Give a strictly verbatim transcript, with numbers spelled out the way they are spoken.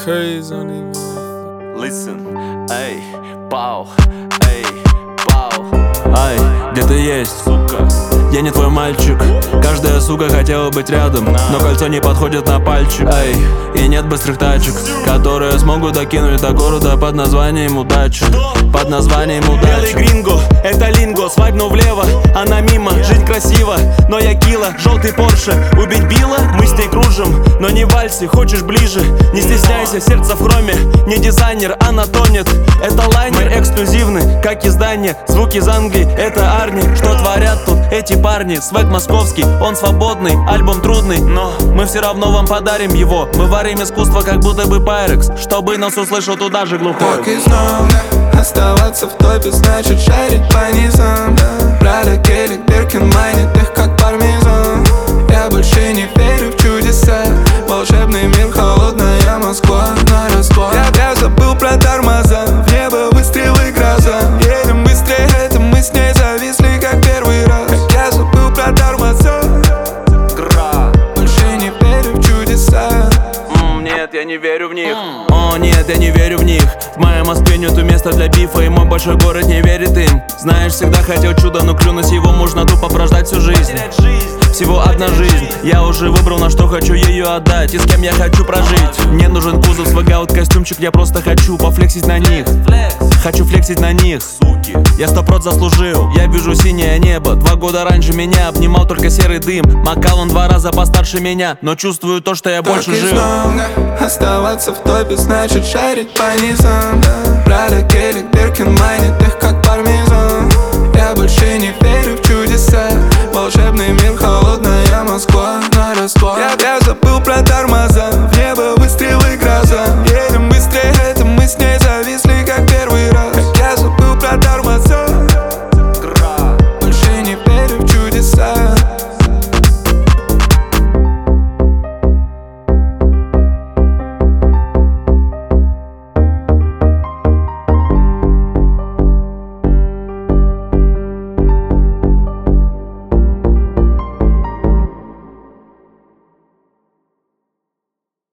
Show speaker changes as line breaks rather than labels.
crazy, I don't even.
Listen, эй, пау, эй, пау.
Ай, где ты есть?
Сука,
я не твой мальчик. Каждая сука хотела быть рядом, но кольцо не подходит на пальчик. Ай, и нет быстрых тачек, которые смогут докинуть до города под названием удача. Под названием удача.
Белый гринго, это линго, свайпну влево, она мимо, жизнь красива, но я кило, желтый Порше. Убить Билла, мы с ней кружим, но не в вальсе, хочешь ближе. Не стесняйся, сердце в хроме, не дизайнер, она тонет. Это лайнер эксклюзивный, как издание, звуки из Англии, это Арни. Что творят тут эти парни? Свек московский, он свободный, альбом трудный, но мы все равно вам подарим его. Мы варим искусство, как будто бы Пайрекс, чтобы нас услышал туда же глухой.
Так и знал, оставаться в топе значит шарить по низам. Прада, Келли, Биркин манит их как пармезан. Я больше не верю в чудеса, волшебный мир, холодная Москва на расклад. Я, я забыл про тормоза, в небо выстрелы, гроза. Едем быстрее, это мы с ней зависли как первый раз. Как я забыл про тормоза, больше не верю в чудеса.
Mm, нет, я не верю в них.
О нет, я не верю в них. В моей Москве нету места для бифа, и мой большой город не верит им. Знаешь, всегда хотел чудо, но клюнуть его можно тупо прождать всю жизнь. Всего одна жизнь, я уже выбрал, на что хочу ее отдать и с кем я хочу прожить. Мне нужен кузов, свегаут костюмчик, я просто хочу пофлексить на них. Хочу флексить на них, суки. Я сто проц заслужил, я вижу синее небо. Два года раньше меня обнимал только серый дым. Макал он два раза постарше меня, но чувствую то, что я
так
больше
и
жил.
знал, оставаться в топе значит шарить по низам. Прада, Келли, Биркин манит их как пармезан. Я больше не